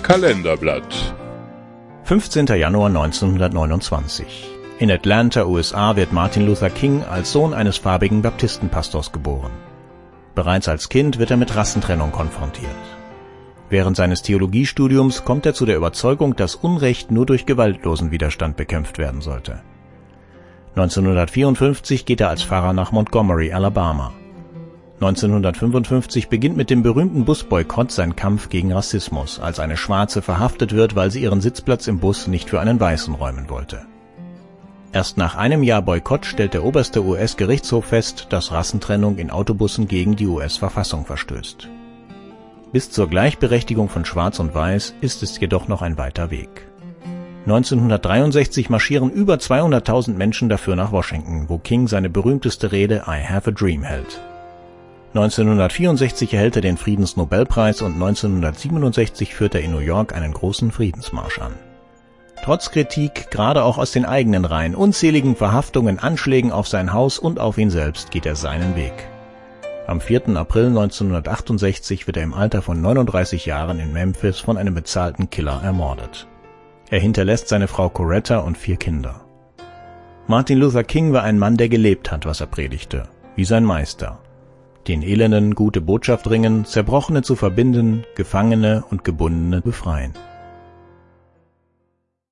Kalenderblatt. 15. Januar 1929. In Atlanta, USA wird Martin Luther King als Sohn eines farbigen Baptistenpastors geboren. Bereits als Kind wird er mit Rassentrennung konfrontiert. Während seines Theologiestudiums kommt er zu der Überzeugung, dass Unrecht nur durch gewaltlosen Widerstand bekämpft werden sollte. 1954 geht er als Pfarrer nach Montgomery, Alabama. 1955 beginnt mit dem berühmten Busboykott sein Kampf gegen Rassismus, als eine Schwarze verhaftet wird, weil sie ihren Sitzplatz im Bus nicht für einen Weißen räumen wollte. Erst nach einem Jahr Boykott stellt der oberste US-Gerichtshof fest, dass Rassentrennung in Autobussen gegen die US-Verfassung verstößt. Bis zur Gleichberechtigung von Schwarz und Weiß ist es jedoch noch ein weiter Weg. 1963 marschieren über 200.000 Menschen dafür nach Washington, wo King seine berühmteste Rede I Have a Dream hält. 1964 erhält er den Friedensnobelpreis und 1967 führt er in New York einen großen Friedensmarsch an. Trotz Kritik, gerade auch aus den eigenen Reihen, unzähligen Verhaftungen, Anschlägen auf sein Haus und auf ihn selbst, geht er seinen Weg. Am 4. April 1968 wird er im Alter von 39 Jahren in Memphis von einem bezahlten Killer ermordet. Er hinterlässt seine Frau Coretta und 4 Kinder. Martin Luther King war ein Mann, der gelebt hat, was er predigte, wie sein Meister. Den Elenden gute Botschaft bringen, Zerbrochene zu verbinden, Gefangene und Gebundene befreien.